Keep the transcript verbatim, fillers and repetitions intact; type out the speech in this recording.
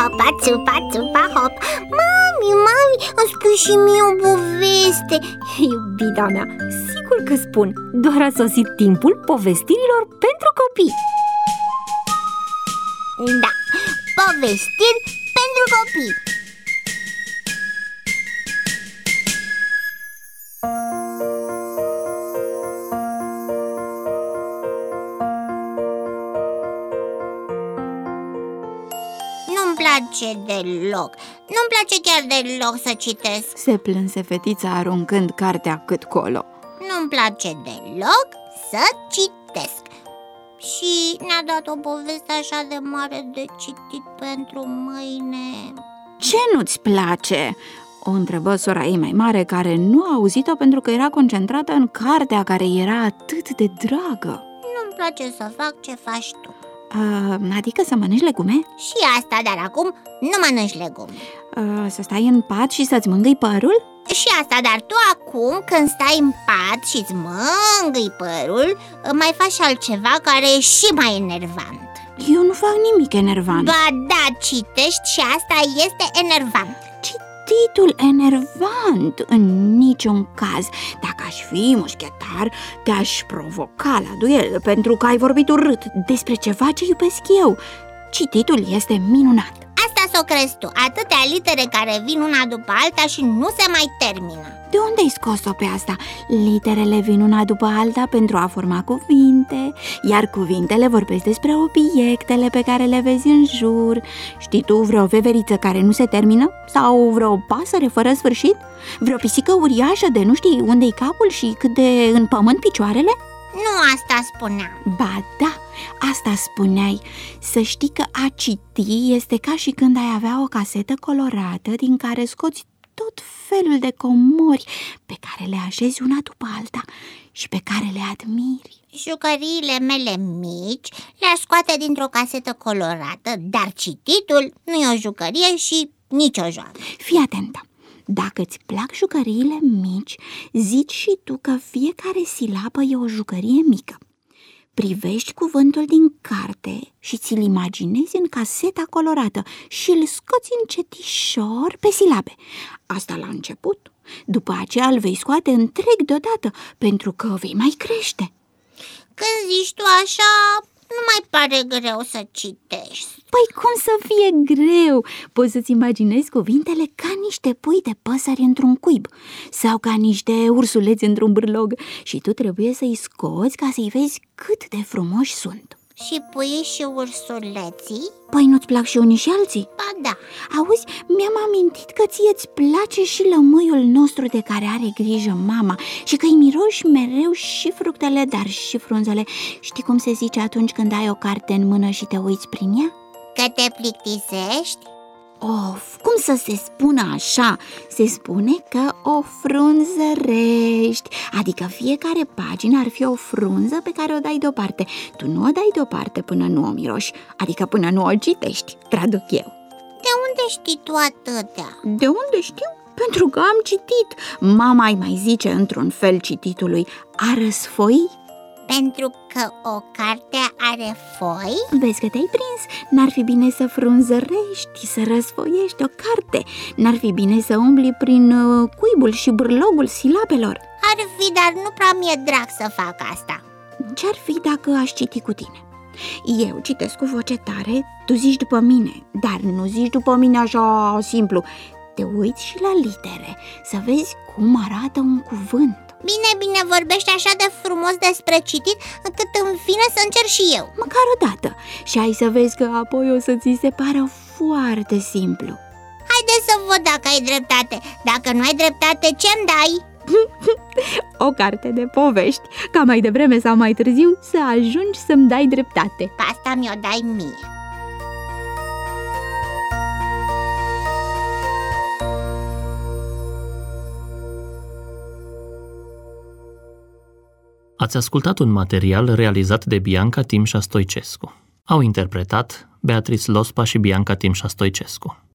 țupa, țupa, țupa, hop. Mami, mami, îmi spui și mie o poveste. Iubita mea, sigur că spun. Doar a sosit timpul povestirilor pentru copii. Da, povestiri pentru copii. Nu-mi place deloc, nu-mi place chiar deloc să citesc. Se plânse fetița aruncând cartea cât colo. Nu-mi place deloc să citesc. Și ne-a dat o poveste așa de mare de citit pentru mâine. Ce nu-ți place? O întrebă sora ei mai mare, care nu a auzit-o pentru că era concentrată în cartea care era atât de dragă. Nu-mi place să fac ce faci tu. Uh, adică să mănânci legume? Și asta, dar acum nu mănânci legume. Uh, să stai în pat și să-ți mângâi părul? Și asta, dar tu acum, când stai în pat și îți mângâi părul, mai faci altceva care e și mai enervant. Eu nu fac nimic enervant. Ba da, citești și asta este enervant. Cititul enervant? În niciun caz. Dacă aș fi mușchetar, te-aș provoca la duel, pentru că ai vorbit urât despre ceva ce iubesc eu. Cititul este minunat. Asta s-o crezi tu, atâtea litere care vin una după alta și nu se mai termină. De unde ai scos-o pe asta? Literele vin una după alta pentru a forma cuvinte, iar cuvintele vorbesc despre obiectele pe care le vezi în jur. Știi tu vreo veveriță care nu se termină? Sau vreo pasăre fără sfârșit? Vreo pisică uriașă de nu știi unde-i capul și cât de în pământ picioarele? Nu asta spuneam. Ba da, asta spuneai. Să știi că a citi este ca și când ai avea o casetă colorată din care scoți tot felul de comori pe care le așezi una după alta și pe care le admiri. Jucăriile mele mici le-aș scoate dintr-o casetă colorată, dar cititul nu e o jucărie și nici o joacă. Fii atentă! Dacă îți plac jucăriile mici, zici și tu că fiecare silabă e o jucărie mică. Privești cuvântul din carte și ți-l imaginezi în caseta colorată și îl scoți încetișor pe silabe. Asta la început. După aceea îl vei scoate întreg deodată, pentru că vei mai crește. Când zici tu așa, nu mai pare greu să citești. Păi cum să fie greu? Poți să-ți imaginezi cuvintele ca niște pui de păsări într-un cuib sau ca niște ursuleți într-un bârlog și tu trebuie să-i scoți ca să-i vezi cât de frumoși sunt. Și puii și ursuleții? Păi nu-ți plac și unii și alții? Ba da. Auzi, mi-am amintit că ție-ți place și lămâiul nostru de care are grijă mama și că îi miroși mereu și fructele, dar și frunzele. Știi cum se zice atunci când ai o carte în mână și te uiți prin ea? Că te plictisești? Of, cum să se spună așa? Se spune că o frunzărești, adică fiecare pagină ar fi o frunză pe care o dai deoparte. Tu nu o dai deoparte până nu o miroși, adică până nu o citești, traduc eu. De unde știi tu atâtea? De unde știu? Pentru că am citit. Mama îi mai zice într-un fel cititului a răsfoi. Pentru că o carte are foi? Vezi că te-ai prins. N-ar fi bine să frunzărești, să răsfoiești o carte. N-ar fi bine să umbli prin uh, cuibul și bârlogul silabelor. Ar fi, dar nu prea mi-e drag să fac asta. Ce-ar fi dacă aș citi cu tine? Eu citesc cu voce tare, tu zici după mine, dar nu zici după mine așa simplu. Te uiți și la litere, să vezi cum arată un cuvânt. Bine, bine, vorbești așa de frumos despre citit, încât îmi vine să încerc și eu. Măcar o dată. Și ai să vezi că apoi o să ți se pară foarte simplu. Haide să văd dacă ai dreptate. Dacă nu ai dreptate, ce-mi dai? O carte de povești, ca mai devreme sau mai târziu să ajungi să-mi dai dreptate. Pe asta mi-o dai mie. Ați ascultat un material realizat de Bianca Timșa Stoicescu. Au interpretat Beatrice Lospa și Bianca Timșa Stoicescu.